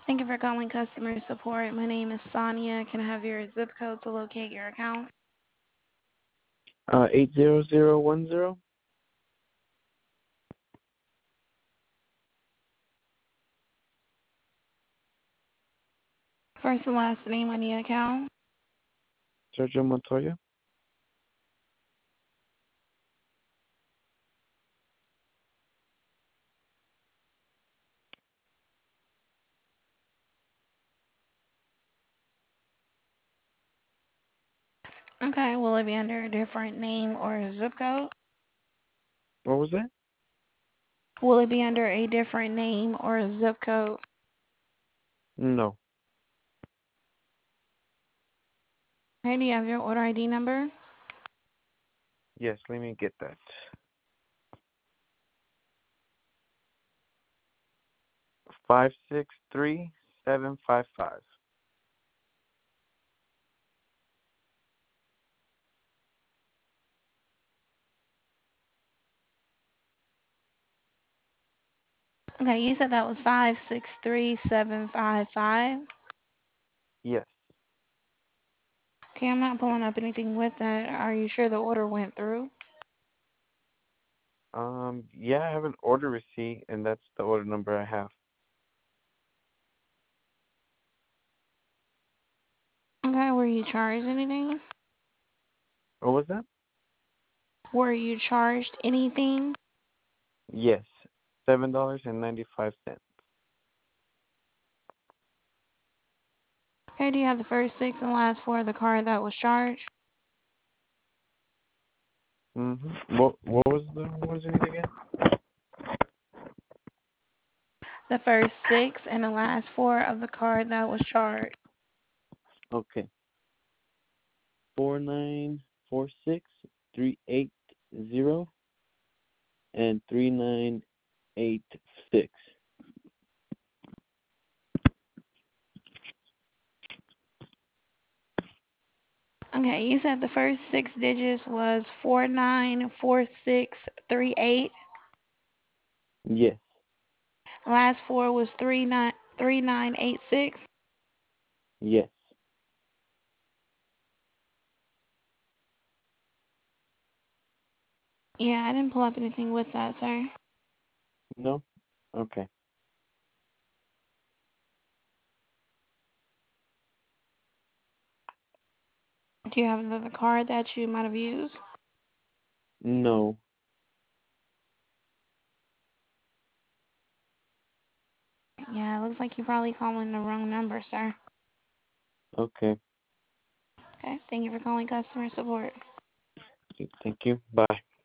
Thank you for calling customer support. My name is Sonia. Can I have your zip code to locate your account? 80010. First and last name on the account. Sergio Montoya. Okay, will it be under a different name or a zip code? What was that? Will it be under a different name or a zip code? No. Okay, do you have your order ID number? Yes, let me get that. 563755. Okay, you said that was 563755. Yes. Okay, I'm not pulling up anything with that. Are you sure the order went through? Yeah, I have an order receipt, and that's the order number I have. Okay, were you charged anything? What was that? Were you charged anything? Yes, $7.95. Okay, do you have the first six and last four of the card that was charged? What was it again? The first six and the last four of the card that was charged. Okay. 4946380 and 3986. Okay, you said the first six digits was 494638. Yes. Last four was 3986. Yes. Yeah, I didn't pull up anything with that, sir. No? Okay. Do you have another card that you might have used? No. Yeah, it looks like you're probably calling the wrong number, sir. Okay. Okay, thank you for calling customer support. Thank you. Bye.